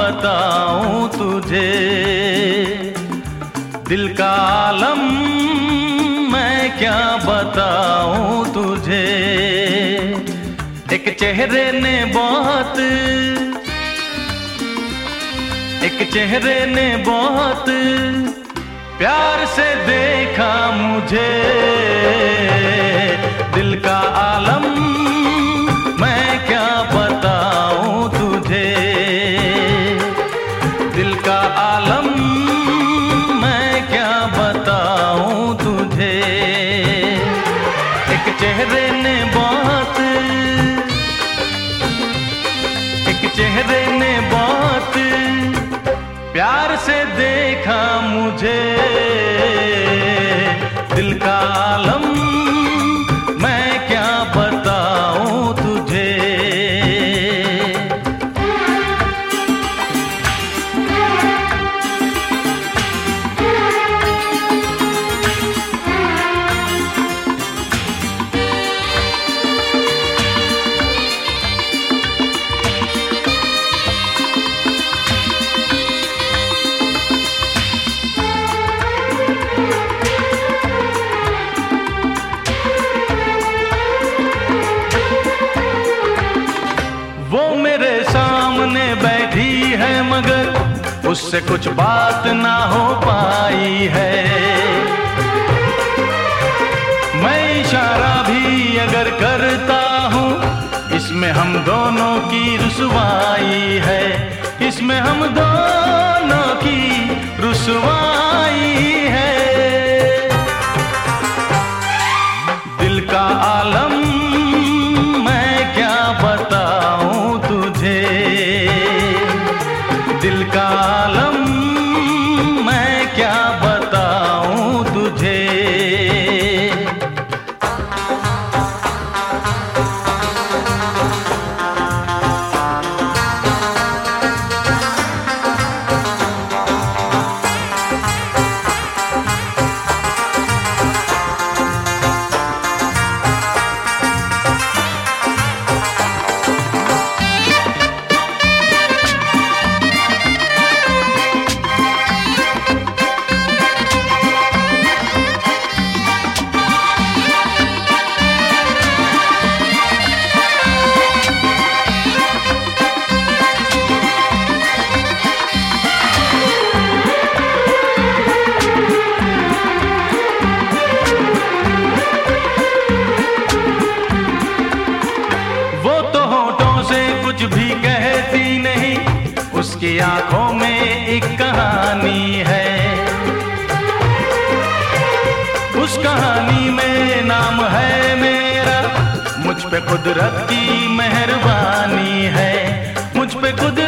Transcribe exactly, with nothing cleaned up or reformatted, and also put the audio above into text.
बताऊं तुझे, दिल का आलम मैं क्या बताऊं तुझे। एक चेहरे ने बहुत एक चेहरे ने बहुत प्यार से देखा मुझे, दिल का आलम मैं क्या बताऊं तुझे, दिल का आलम मैं क्या बताऊं तुझे। एक चेहरे ने बहुत एक चेहरे ने बहुत प्यार से देखा मुझे, दिल का आलम मैं क्या बताऊं तुझे। वो मेरे सामने बैठी है मगर उससे कुछ बात ना हो पाई है। मैं इशारा भी अगर करता हूँ इसमें हम दोनों की रुसवाई है, इसमें हम दोनों की रुसवाई है। दिल का आलम मैं क्या बताऊं तुझे, दिल का आलम मैं क्या बताऊं तुझे। कुछ भी कहती नहीं, उसकी आंखों में एक कहानी है, उस कहानी में नाम है मेरा। मुझ पे कुदरत की मेहरबानी है, मुझ पे कुदरत